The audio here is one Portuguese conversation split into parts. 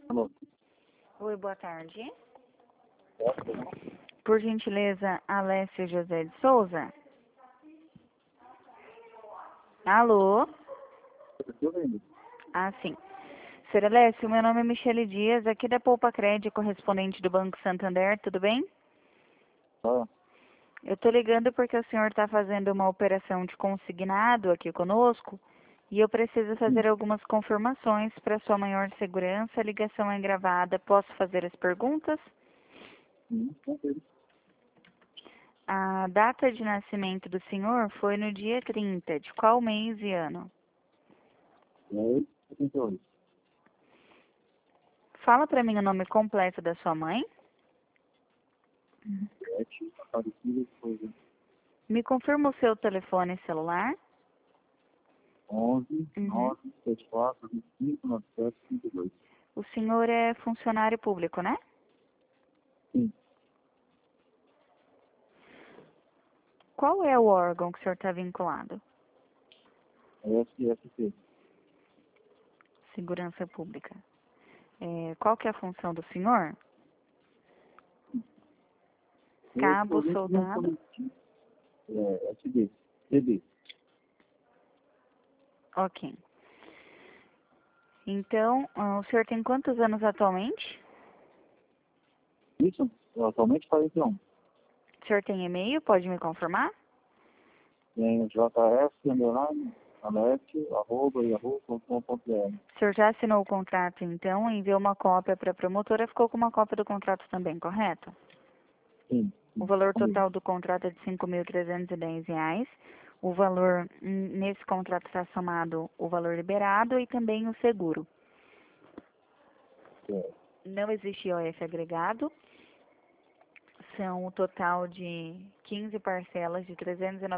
Alô? Oi, boa tarde. Posso? Por gentileza, Alessio José de Souza? Alô? Estou vendo. Ah, sim. Senhor Alessio, meu nome é Michele Dias, aqui da Poupa Crédito, correspondente do Banco Santander, tudo bem? Ah, Eu estou ligando porque o senhor está fazendo uma operação de consignado aqui conosco e eu preciso sim. fazer algumas confirmações para sua maior segurança. A ligação é gravada. Posso fazer as perguntas? Sim, tranquilo. A data de nascimento do senhor foi no dia 30. De qual mês e ano? 78. Fala para mim o nome completo da sua mãe. 7, Aparecida, coisa. Me confirma o seu telefone celular. 11, Uhum. 9, 74, 25, 97, 52. O senhor é funcionário público, né? Sim. Qual é o órgão que o senhor está vinculado? SSC. Segurança Pública. Qual que é a função do senhor? Eu Cabo, sou dentro de um soldado? coletivo. SD. CD. Ok. Então, o senhor tem quantos anos atualmente? Isso, atualmente 41. O senhor tem e-mail? Pode me confirmar? Tem JS, underline, alessio, arroba, yahoo.com.br. O senhor já assinou o contrato, então, enviou uma cópia para a promotora, ficou com uma cópia do contrato também, correto? Sim, O sim, tá valor comigo. total do contrato é de R$ 5.310. O valor, nesse contrato está somado o valor liberado e também o seguro. É, Não existe IOF agregado. São o total de 15 parcelas de R$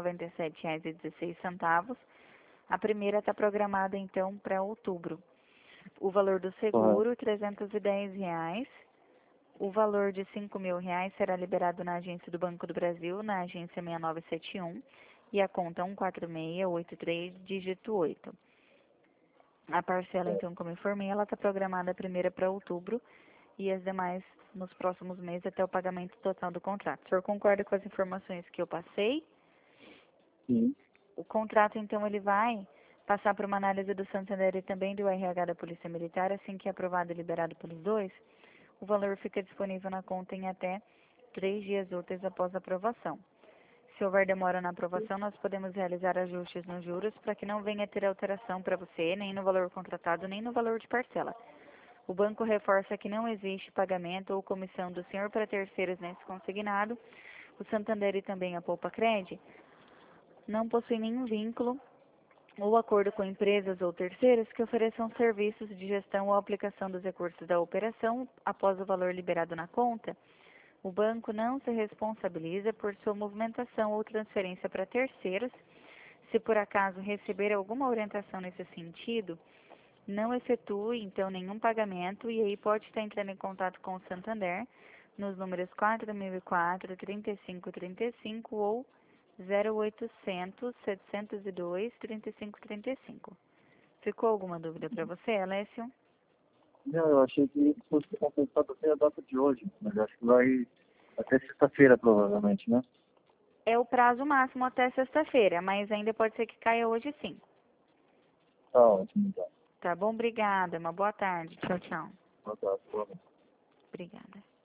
397,16. A primeira está programada, então, para outubro. O valor do correto. seguro, R$ 310. O valor de R$ 5.000 será liberado na agência do Banco do Brasil, na agência 6971, e a conta 14683, dígito 8. A parcela, É, então, como informei, ela está programada a primeira para outubro e as demais nos próximos meses até o pagamento total do contrato. O senhor concorda com as informações que eu passei? sim, O contrato, então, ele vai passar por uma análise do Santander e também do RH da Polícia Militar, assim que é aprovado e liberado pelos dois. O valor fica disponível na conta em até 3 dias úteis após a aprovação. Se houver demora na aprovação, nós podemos realizar ajustes nos juros para que não venha a ter alteração para você, nem no valor contratado, nem no valor de parcela. O banco reforça que não existe pagamento ou comissão do senhor para terceiros nesse consignado. O Santander e também a Poupa Cred não possuem nenhum vínculo ou acordo com empresas ou terceiros que ofereçam serviços de gestão ou aplicação dos recursos da operação após o valor liberado na conta. O banco não se responsabiliza por sua movimentação ou transferência para terceiros. Se por acaso receber alguma orientação nesse sentido, não efetue então nenhum pagamento e aí pode estar entrando em contato com o Santander nos números 4004 3535 ou 0800 702 3535. Ficou alguma dúvida para você, Alessio? não, eu achei que fosse compensado até a data de hoje, mas acho que vai até sexta-feira, provavelmente, né? É o prazo máximo até sexta-feira, mas ainda pode ser que caia hoje sim. Tá ótimo, então. Tá bom? Obrigada. Uma boa tarde. Tchau, tchau. Tá, tá, tá. Obrigada.